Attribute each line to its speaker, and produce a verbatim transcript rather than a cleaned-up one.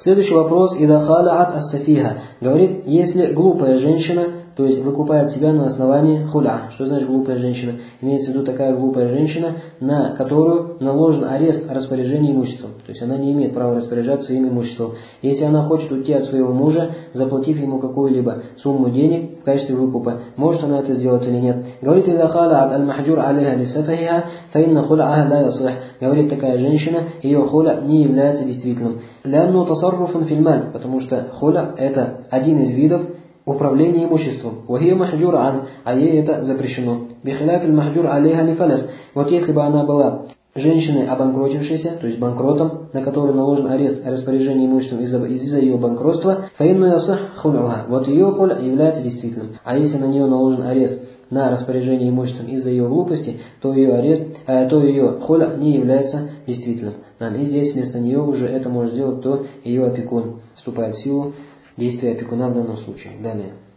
Speaker 1: Следующий вопрос. Ида халаат ас-сафиха. Говорит, если глупая женщина, то есть выкупает себя на основании хуля. Что значит глупая женщина? Имеется в виду такая глупая женщина, на которую наложен арест распоряжения имуществом. То есть она не имеет права распоряжаться своим имуществом. Если она хочет уйти от своего мужа, заплатив ему какую-либо сумму денег в качестве выкупа, может она это сделать или нет. Говорит, ида халаат аль-махджур алейха лисафахиха, фаинна хуляха ла ясих. Говорит, такая женщина, ее хуля не является действительным. Лянну тасарруфун фильмаль, потому что хуля это один из видов управление имуществом. Вахия махджур ан, а ей это запрещено. Бихиляф аль-махджур алейха лифалас. Вот если бы она была женщиной обанкротившейся, то есть банкротом, на который наложен арест распоряжения имуществом из-за, из-за ее банкротства, фаинну ясих хулюха. Вот ее хуля является действительным. А если на нее наложен арест на распоряжение имуществом из-за ее глупости, то ее арест, э, то ее хуля не является действительным. И здесь вместо нее уже это может сделать то ее опекун. Вступает в силу действия опекуна в данном случае. Далее.